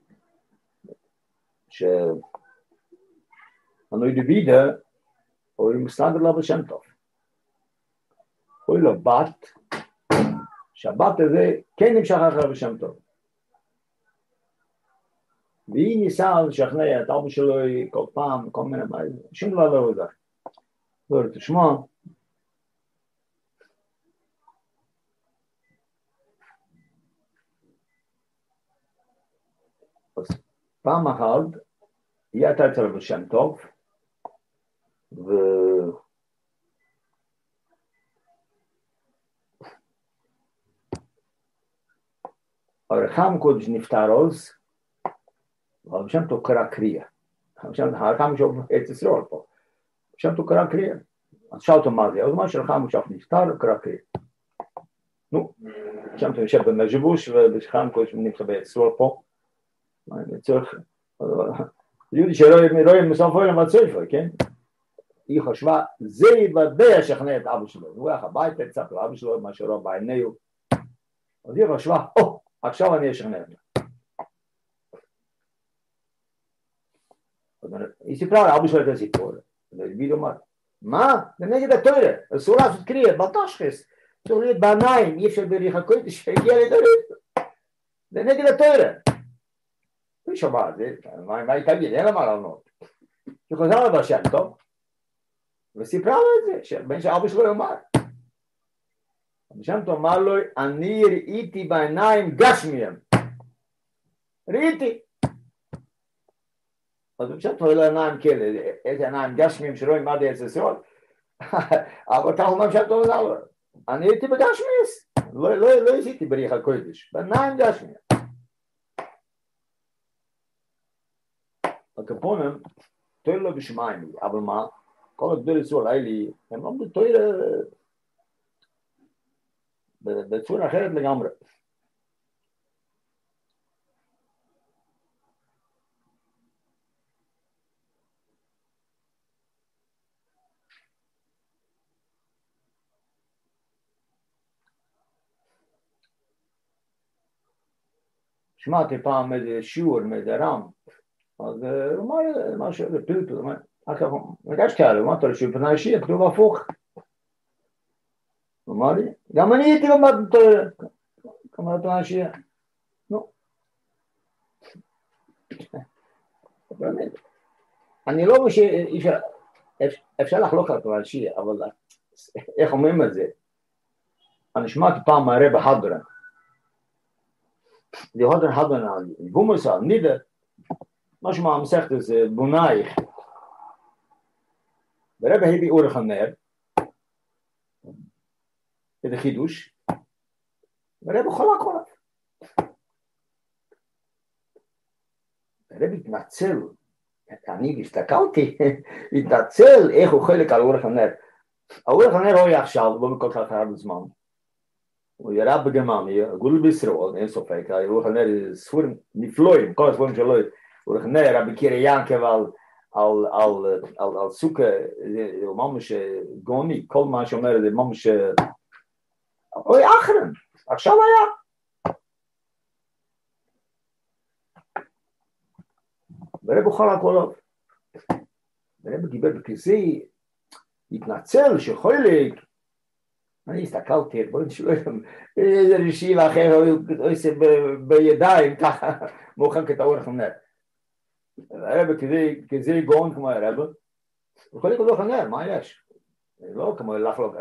הנוידוידה, או מסתדר לה בשם טוב. קורא לו בת, שהבת הזה כן נמשך אחר בשם טוב. והיא ניסה לשכנע את אבא שלו כל פעם, כל מיני מים, שום דבר לא יודע. לא, תשמע, אז פעם אחת, היא הייתה אצל בשם טוב, הרחם קודש נפטר אז, אבל בשם טוב קרא קריאה. הרחם שוב את ישראל פה. בשם טוב קרא קריאה. אז שאל אותו מה זה, אז מה שרחם שוב נפטר, קרא קריאה. נו, בשם טוב נשב במז'בוש, ובשם קודש נמצא בישראל פה. צריך, יהודי שרואים מסוף אוהלם והצויפה, כן? היא חשבה, זה יוודא שכנע את אבא שלו. הוא הלך הביתה, צפר לאבא שלו, מה שראה בעיניו. אז היא חשבה, עכשיו אני אשכנע אותה. היא סיפרה לאבא שלו את הסיפור. והיא אמר, מה? זה נגד התורה. אסור לעשות קריאה, בתשחס. צריך להיות בעיניים, אי אפשר בריח הקודש, שהגיע לדורת. זה נגד התורה. היא שמעה את זה, מה היא תגיד? אין לה מה לענות. היא חוזרה לבא שם טוב, וסיפרה לו את זה, שבין שאבא שלו יאמר. שם טוב אמר לו, אני ראיתי בעיניים גשמיהם. ראיתי. אז שם טוב לא עיניים כאלה, איזה עיניים גשמיהם שרואים עד עץ ישראל. אבל ככה אומר שם טוב אמר לו, אני ראיתי בגשמיס. לא עשיתי בריח הקודש, בעיניים גשמיהם. הקפונים, תויר לא בשמיים, אבל מה? כל הגדול ישראל האלה, הם לא בתויר בצורה אחרת לגמרי. שמעתי פעם איזה שיעור מאיזה רם, אז הוא אמר משהו, זה פלטו, הוא אמר, נגשתי עליו, הוא אמר, תראה שהוא פנה אישי, כתוב הפוך. הוא אמר לי, גם אני הייתי למד כמה פנה אישי. נו. אני לא חושב, אפשר לחלוק על פנה אישי, אבל איך אומרים את זה? אני שמעתי פעם מהרב הדרן. Die hadden aan Gummersa, Nieder, משהו מהמסכת הזה, בונייך. ורבא הביא אורך הנר, את החידוש, ורבא חולק עליו. ורבא התנצל, אני הסתכלתי, התנצל איך הוא חלק על אורך הנר. האורך הנר הוא עכשיו, לא בכל כך הרבה זמן. הוא ירד בגרמניה, גודל בישראל, אין סופק, אורך הנר ספורים נפלואים, כל הספורים שלו, אורך נר, רבי קירי ינקב על סוכה, זה ממש גוני, כל מה שאומר, זה ממש, אוי אחרן, עכשיו היה. ורב אוכל הקולות. ורב גיבר בכזה, התנצל שחולק, אני הסתכלתי, בואי נשאול, איזה רשיב אחר, עושה בידיים, ככה, מוכן כתאורך הנר. הרב כזה גאון כמו הרב, הוא יכול לקרוא חנר, מה יש? זה לא כמו לחלוק,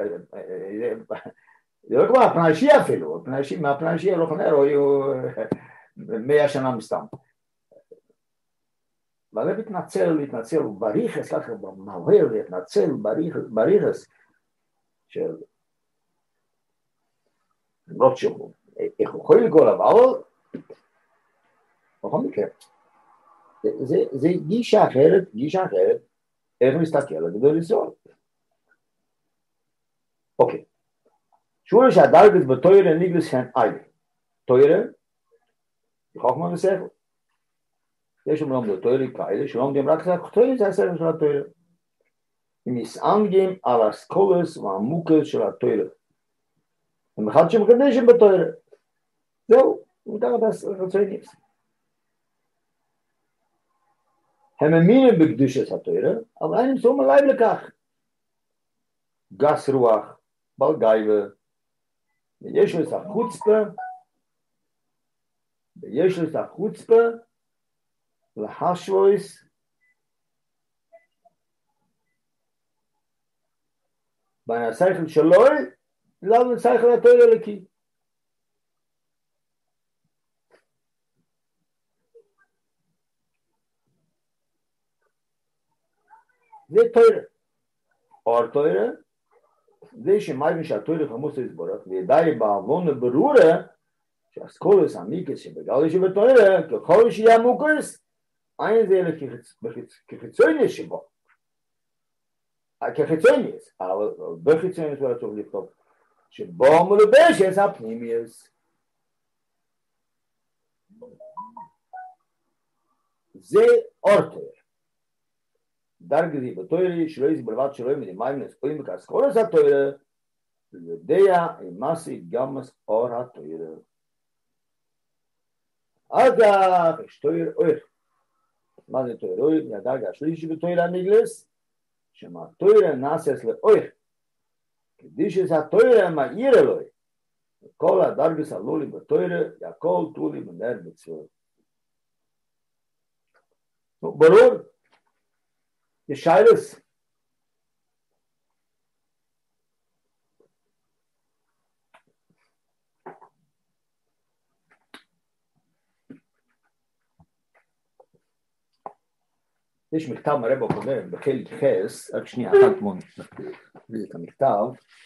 זה לא כמו הפנאשי אפילו, מהפנאשי הלוך חנר, היו 100 שנה מסתם. והרב התנצל, הוא בריחס, ככה במהר, התנצל בריחס, של למרות שהוא, איך הוא יכול לגול, אבל, בכל מקרה, זה גישה אחרת, איך מסתכל על גדול ישראל. אוקיי. שורה שהדרגת בתוירה ניגלס הן אייל. תוירה, חוכמה ושכל. יש שלומדים תוירה כאלה, שלומדים רק תוירה, זה הספר של התוירה. הם מסענגים על הסקולס והמוקס של התוירה. הם אחד שמקדשים בתוירה. זהו, מתחת הרצויניס. הם האמינים בקדושת התורה, אבל אין שום לב לכך. גס רוח, בעל גאווה, ויש לו את החוצפה, להשוות בין השכל שלו לבין השכל התורה אלוקי. זה תורה. אור תורה, זה שמייבין שהתורה חמוס יסבורך, וידעי בעוון ברורה, שהסקולוס המיקס שבגלל שבתורה, ככל שיהיה מוקס, אין זה כחיצוניס שבו. כחיצוניס, אבל בחיצוניס הוא צריך לכתוב, שבו מלובש את הפנימיוס. זה אור תורה. דרגי בתורה שלא יסבלבד שלא מדימיים נספויים בכסקולוס התורה, ויודע אם מסי גמס אור התורה. אגב, יש תורה אור. מה זה תורה אור? זה הדרגה השלישי בתורה הנגלס, שמה תורה נעשס לאור. קדישס התורה מאיר אלוהי. כל הדרגס הלולי בתורה, הכל תולי בנר מצוות. ברור? יש שאלס. יש מכתב מהרב הקודם בחלק חס, רק שנייה, אחת מון, נביא את המכתב.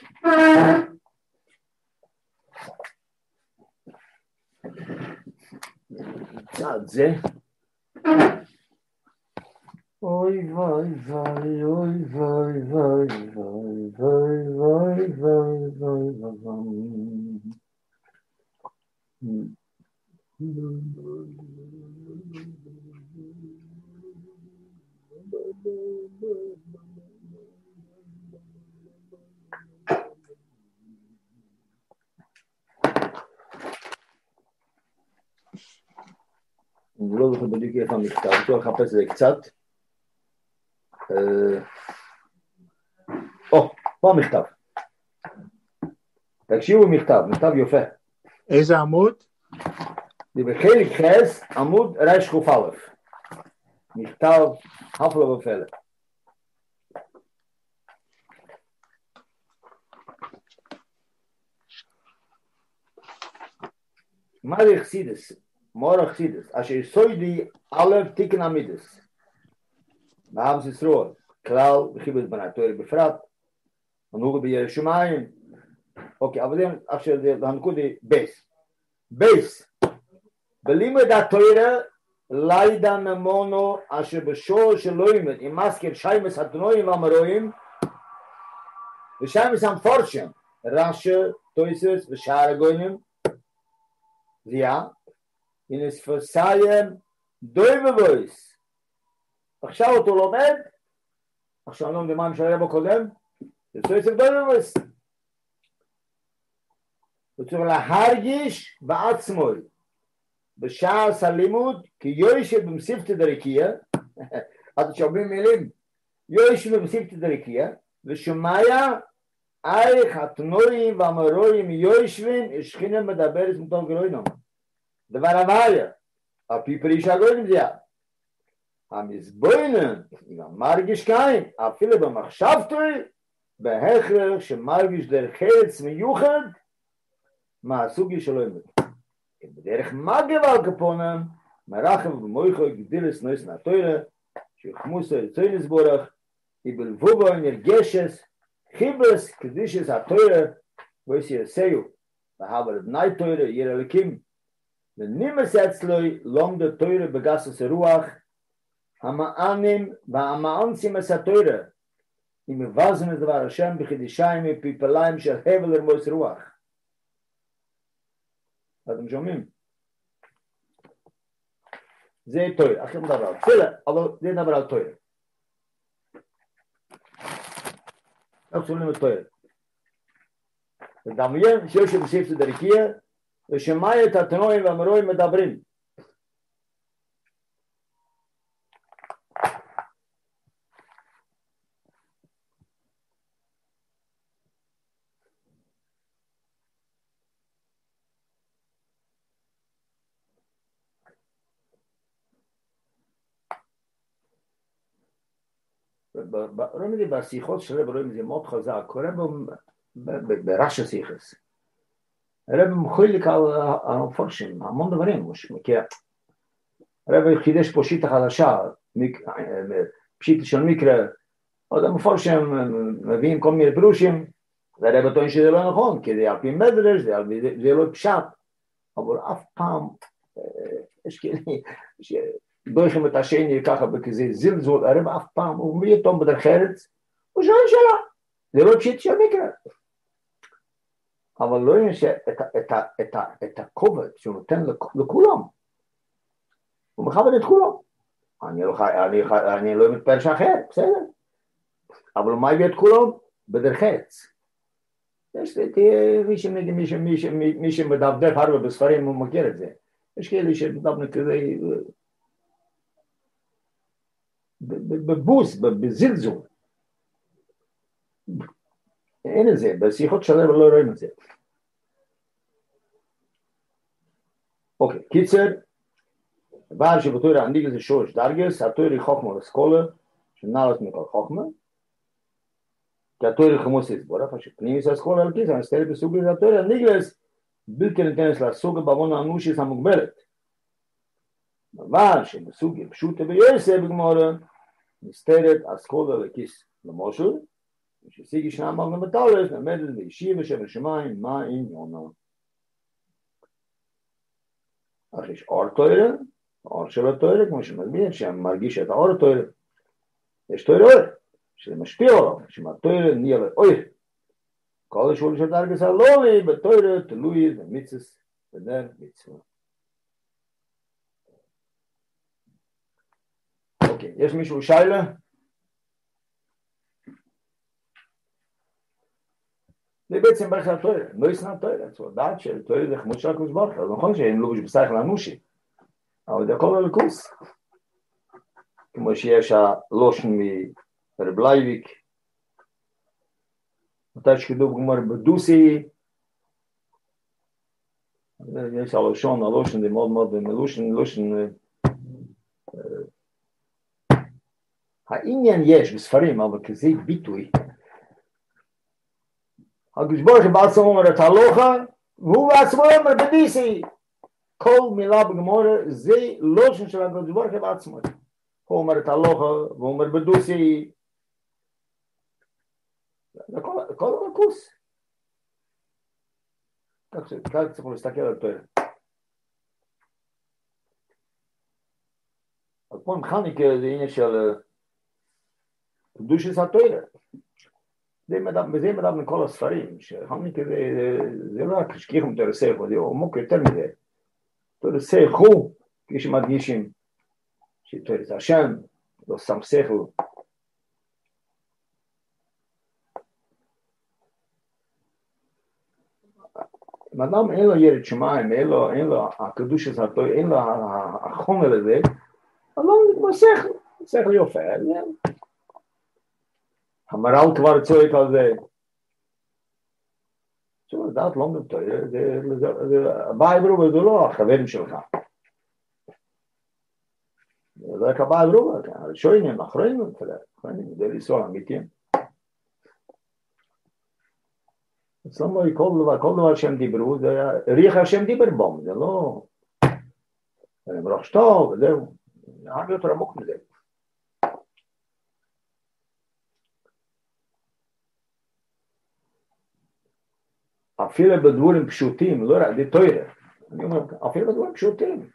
צעד זה. אוי ווי ווי אוי ווי ווי ווי ווי ווי ווי ווי אני לא זוכר בדיוק איך המכתב, אני אחפש את זה קצת. פה המכתב. תקשיבו מכתב יפה. איזה עמוד? זה בחלק חס, עמוד רש קוף א'. מכתב הפלא ופלא. מה זה חסידס? מור חסידס. אשר יסוידי אלף תיקן עמידס. מאהבס ישראל. כלל וחיבוס בין התורה בפרט. הנהוג בירא שמיים. אוקיי, אבל זה עכשיו זה הנקודי בייס. בלימוד התורה לידה ממונו אשר בשור שלא ימד עם מסקר שיימס התנועים והמרואים ושיימס המפורשים רשא, טויסס ושאר הגוינים זיה אינס פסיים דוי ובויס עכשיו אותו לומד עכשיו אני לא יודע מה משלם בקודם זה טויסס דוי ובויס הוא צריך להרגיש בעצמוי בשעס הלימוד, כי יוישב במסיפתא דרקיע, אתם שומעים מילים, יוישב במסיפתא דרקיע, ושומע איך התנועים והמרואים יוישבים, השכינה מדברת מתוך גרוינום. דבר הבעיה, על פי פריש הגרוינום זה. המזבוינם, עם המרגיש קיים, אפילו במחשבתוי, בהכרח שמרגיש דרך חץ מיוחד, מהסוגי שלו ימד. בדרך מגב על כפונם, מרחב ומויכו גדילס נויס נתוירה, שחמוסו יצוי נסבורך, יבלבובו נרגשס, חיברס קדישס התוירה, ואיס ירסיו, והבר בני תוירה ירא לקים, ונימס אצלוי לומד תוירה בגסס הרוח, המענים והמענסים את התוירה, אם מבזם את דבר השם בחידישיים ופיפליים של הבל הרמוס רוח. אתם שומעים? זה תוירה, אחרי מדבר על תפילה, אבל זה מדבר על תוירה. איך שומעים את תוירה? ודמיין שיש בספר דרקיע, ושמע את התנועים והמרואים מדברים. רואים את זה בשיחות של הרב, רואים את זה מאוד חזק, קורה ברש"י שיחס. הרב מחליק על המפרשים, המון דברים, כי הרב חידש פה שיטה חדשה, פשיטה של מקרא, עוד המפרשים מביאים כל מיני פירושים, והרב טוען שזה לא נכון, כי זה על פי מדרש, זה לא פשט, אבל אף פעם, יש כאלה, דויכים את השני ככה בכזה זלזול, הרב אף פעם, הוא מביא אותו בדרך ארץ, הוא שואל שאלה, זה לא פשיט של מקרא. אבל לא יש את הכובד שהוא נותן לכולם, הוא מכבד את כולם. אני לא מתפרש אחר, בסדר. אבל מה הביא את כולם? בדרך ארץ. מי שמדפדף הרבה בספרים הוא מכיר את זה. יש כאלה שמדפדף כזה בבוז, בזלזול. אין את זה, בשיחות שלנו לא רואים את זה. אוקיי, קיצר, דבר שבתור הנדיג זה שורש דרגס, התור היא חוכמה לסקולה, שנעלת מכל חוכמה, כי התור היא חמוס לסבורה, שפנימיס הסקולה על קיס, הנסתרת בסוג הזה, התור הנדיגלס, בלתי ניתנת לסוג בעוון האנושיס המוגבלת. אבל שבסוג פשוטה ויוסה בגמורה, נסתרת הסקולה לקיס למושל, ושסיגי שנם על נמטלת, נמדת בישיבה שבע שמיים, מה עניונה. אך יש אור תוירה, האור של התוירה, כמו שמסביר, שמרגיש את האור התוירה. יש תוירה אור, שזה משפיע עליו, שמהתוירה נהיה לאור. כל שול של דרגס הלולי, בתוירה תלוי במצס בדר מצווה. אוקיי, יש מישהו שיילה? זה בעצם ברך התוירה, לא ישנא תוירה, זאת אומרת שתוירה זה חמוד של הקדוש ברוך הוא, נכון שאין לובש בשכל אנושי, אבל זה הכל הליכוס, כמו שיש הלושן מרב לייביק, מתי שכתוב גמר בדוסי, יש הלושן זה מאוד מאוד מלושן, העניין יש בספרים, אבל כזה ביטוי, הקדוש ברוך הוא בעצמו אומר את הלוכה, והוא בעצמו אומר בדיסי. כל מילה בגמורה זה לושן של הקדוש ברוך הוא בעצמו. הוא אומר את הלוכה, והוא אומר בדוסי. כל הכוס. כך צריך להסתכל על תוירה. אז פה מחניקה זה עניין של קדושת התוירה. זה מדבר מכל הספרים, שחניקה זה לא רק שכיחים תוירה סייכו, זה עמוק יותר מזה. תוירה סייכו, כפי שמדגישים, שתוירה זה השם, לא סתם סייכו. אם אדם אין לו יראת שמיים, אין לו הקדושת התוירה, אין לו החומר לזה, אז לא כמו סייכו, סייכו יופה, המר"ל כבר צועק על זה. עכשיו, לדעת לא מתוירה, הבאי ברובה זה לא החברים שלך. זה רק הבאי ברובה, הראשונים, האחרונים, זה לנסוע אמיתיים. אצלנו כל דבר שהם דיברו, זה ריח השם דיבר בו, זה לא... זה מרח טוב, וזהו. זה הרבה יותר עמוק מזה. אפילו בדברים פשוטים, לא רק, זה תוירה. אני אומר, אפילו בדברים פשוטים.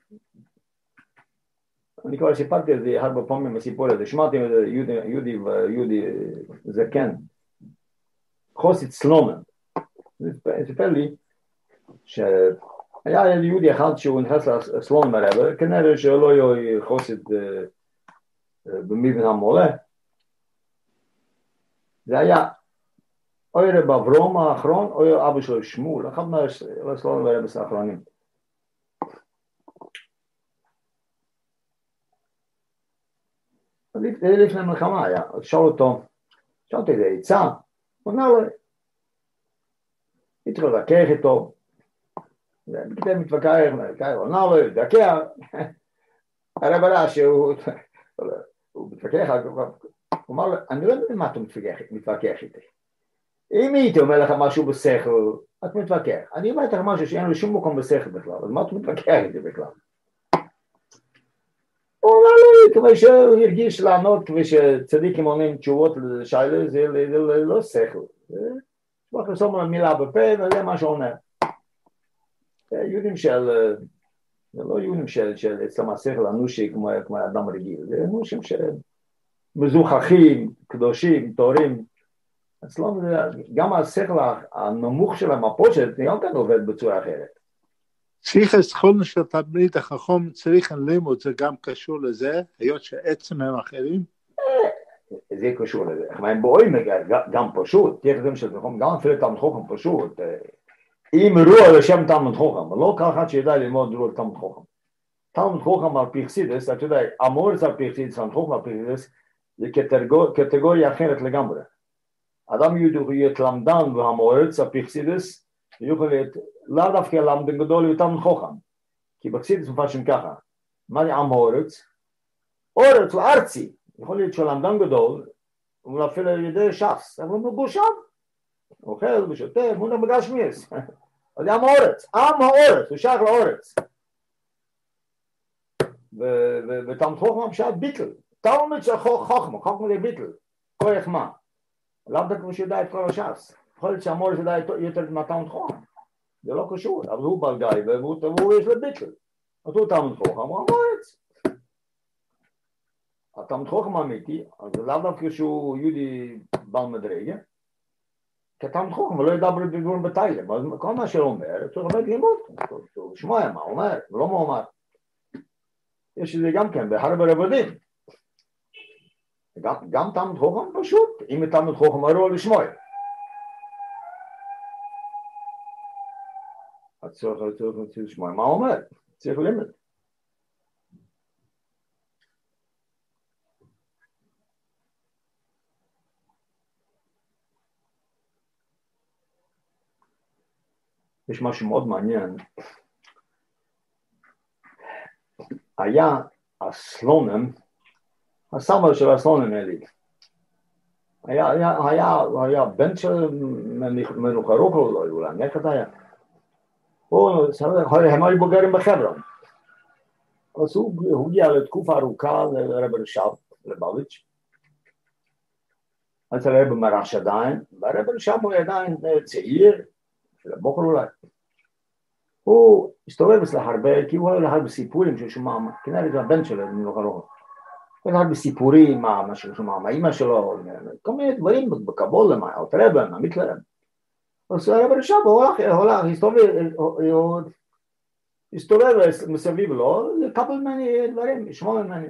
אני כבר סיפרתי את זה הרבה פעמים בסיפור הזה, שמעתי את יהודי זקן, חוסית סלומן. סיפר לי שהיה יהודי אחד שהוא נכנס לסלומן הרבה, כנראה שלא היה חוסית במבן המולה. זה היה או רב אברום האחרון, או אבא שלו שמואל, אחד מהסלונים והרבס האחרונים. לפני מלחמה היה, שאלתי איזה עצה, הוא ענה לו, התחיל לדקח איתו, וכדי מתווכח, הוא ענה לו, דקח, הרב ראה שהוא מתווכח, הוא אמר לו, אני לא יודע מה אתה מתווכח איתי. אם הייתי אומר לך משהו בשכל, את מתווכח. אני אומר לך משהו שאין לו שום מקום בשכל בכלל, אז מה אתה מתווכח איתי בכלל? הוא אמר לי, כיוון שהוא הרגיש לענות, כיוון שצדיקים עונים תשובות לשאלה, זה לא שכל. יש לך לשים לו מילה בפה, וזה מה שעונה. יהודים של, זה לא יהודים של אצלם השכל אנושי כמו אדם רגיל, זה אנושים שמזוכחים, קדושים, תורים. אצלם גם השכל הנמוך של המפושט, גם כאן עובד בצורה אחרת. שיחס חולן של תלמיד החכם צריך ללמוד, זה גם קשור לזה, היות שעצם הם אחרים? זה קשור לזה. הם בואים גם פשוט, תהיה של חכם, גם אפילו תלמיד חכם פשוט. אם רוע לשם תלמיד חכם, לא כל אחד שידע ללמוד רוע תלמיד חכם. תלמיד חכם על פי חסידות, אתה יודע, אמורץ על פי חסידות, תלמיד חכם על פי חסידות, זה קטגוריה אחרת לגמרי. אדם יהיה למדן והמורץ על פי חסידות, יוכל להיות לאו דווקא למדן גדול יותר מחוכם, כי בחסידות מפרשים ככה, מה זה עם אורץ? אורץ הוא ארצי, יכול להיות שהוא למדן גדול, הוא אפילו ידי ש"ס, אבל הוא מגושם, אוכל ושותה, מונה בגשמיאס, אז זה עם האורץ, הוא שייך לאורץ, ותלמיד חוכמה פשט ביטל, תלמיד של חוכמה זה ביטל, כוח מה? לאו דווקא כמו שיודע את כל הש"ס, יכול להיות שהמורץ ידע יותר מתלמיד חוכם, זה לא קשור, אבל הוא בעל גיא, והוא יש לו ביטל. אז הוא תלמיד חוכם, הוא המורץ. התלמיד חוכם אמיתי, אז זה לאו דווקא שהוא יהודי בעל מדרגה, כי התלמיד חוכם לא ידע בדברים בתאילם, אז כל מה שהוא אומר, צריך באמת ללמוד, לשמוע מה הוא אומר, ולא מה הוא אומר. יש את זה גם כן, בהרבה רבדים. גם תלמיד חוכם פשוט, אם תלמיד חוכם הראו לשמוע. אז צריך לשמוע מה הוא אומר, צריך ללמוד. יש משהו מאוד מעניין. היה הסלונים, הסבא של הסלונים אלי. היה בן של מנוחה רוקו, אולי, נכד היה. הם היו בוגרים בחברון. אז הוא הגיע לתקופה ארוכה לרב רש"ב, לבביץ'. אז הרב מרש עדיין, והרב רש"ב הוא עדיין צעיר, של הבוקר אולי. הוא הסתובב אצלה הרבה, כי הוא היה להרבה סיפורים שהוא שומע, כנראה זה הבן שלו, אני לא חלום. הוא היה להרבה סיפורים, מה שהוא שומע, מה אמא שלו, כל מיני דברים בקבול, מה הרב, מה מיתלרם. אז הרב רש"ב הוא הולך, הסתובב מסביב לו, לקבל ממני דברים, לשמוע ממני.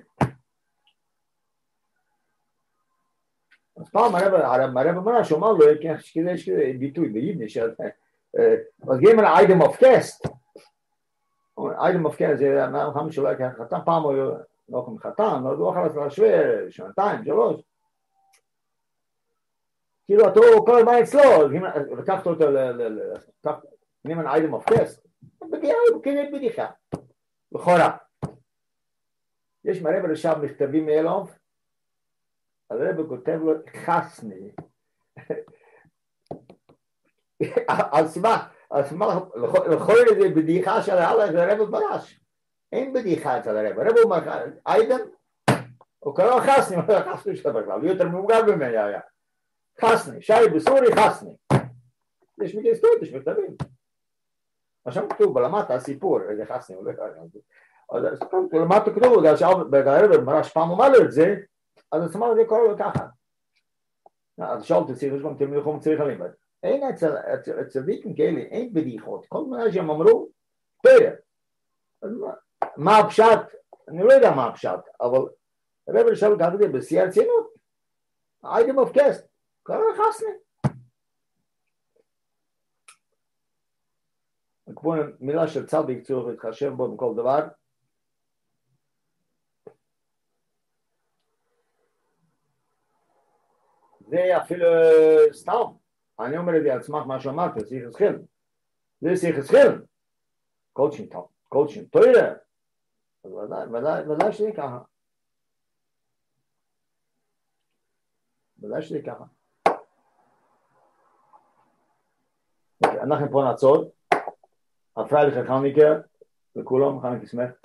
אז פעם הרב אמר שאומר לו, יש כזה ביטוי ביידיש, אז גאים על איידם אוף קסט. איידם אוף קסט זה חמש שלו, חתן פעם הוא לא חתן, אז הוא אכל להשווה, שנתיים, שלוש. כאילו, הוא כל הזמן אצלו, לקחת אותו גאים על איידם אוף קסט. בגיעה הוא כזה בדיחה. לכאורה. יש מהרב רש"ב מכתבים מאליו, הרב כותב לו חסני. על סמך, לכל איזה בדיחה של הרב ברש. אין בדיחה אצל הרב. הרב הוא אומר, איידם, הוא קרא חסני, הוא אומר חסני שלו בכלל, הוא יותר מוגר ממני היה. חסני, שי בסורי חסני. יש מגסטות, יש מכתבים. עכשיו כתוב, בלמטה הסיפור, איזה חסני הולך, אז למטה כתוב, בגלל הרב ברש פעם אומר לו את זה, אז הסמך הזה קורא לו ככה. אז שאלתי, יש גם תלמיד חכם צריך ללמוד. אין אצל ויקם כאלה, אין בדיחות, כל מיני שהם אמרו, פרק. מה הפשט? אני לא יודע מה הפשט, אבל הרב רש"ב כתב את זה בשיא הרצינות. איידם אוף קסט, קורא לו חסני. כמו מילה של צדיק צריך להתחשב בו בכל דבר. זה אפילו סתם. אני אומר את זה על סמך מה שאמרתי, שיח הסחיל. זה שיח הסחיל. קולצ'ין טוירה. אז ודאי שזה ככה. בוודאי שזה ככה. אנחנו פה נעצור. הפריידי חכם מכיר, לכולם, חנוכה שמח.